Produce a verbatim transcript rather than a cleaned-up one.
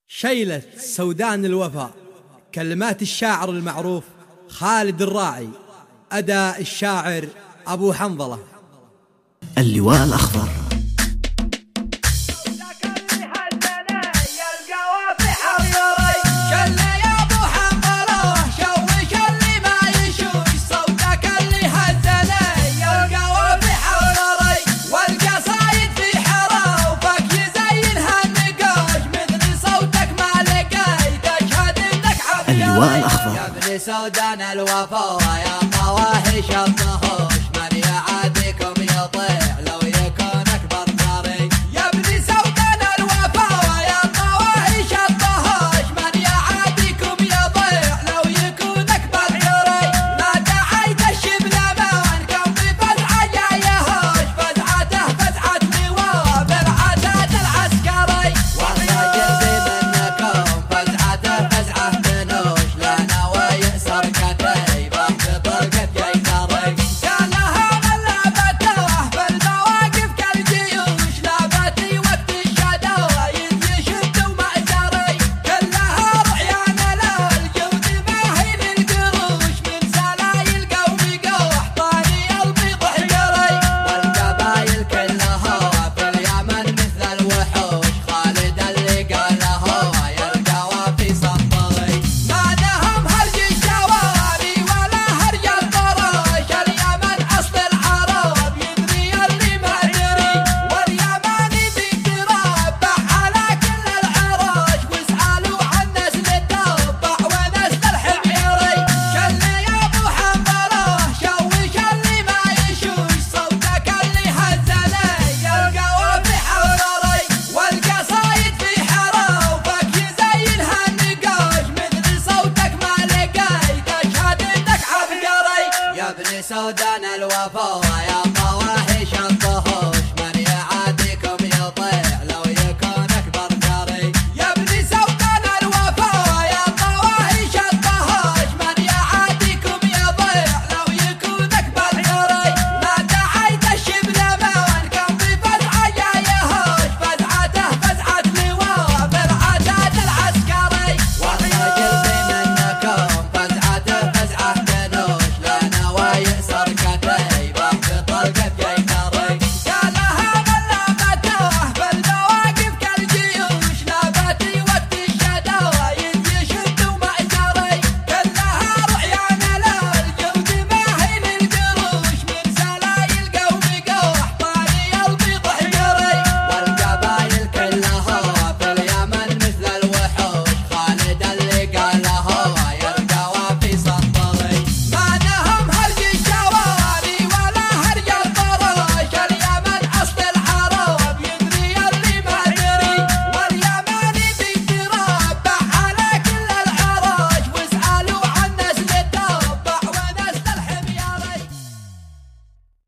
شيلة سودان الوفا، كلمات الشاعر المعروف خالد الراعي، أداء الشاعر أبو حنظلة. اللواء الأخضر. اللواء الأخضر. يا ابن سودان الوفا يا طواحش الطهوش، من يعاديكم يطيع لو يكون أكبر جاري. يا ابن سودان الوفا يا طواحش الطهوش، من يعاديكم يطيع لو يكون أكبر جاري. لا دعيت الشبل مانكم بفزعة جايهوش، فزعته فزعة لواء بالعتاد العسكري. والراجل ذي منكم فزعته فزعة سودان الوفا.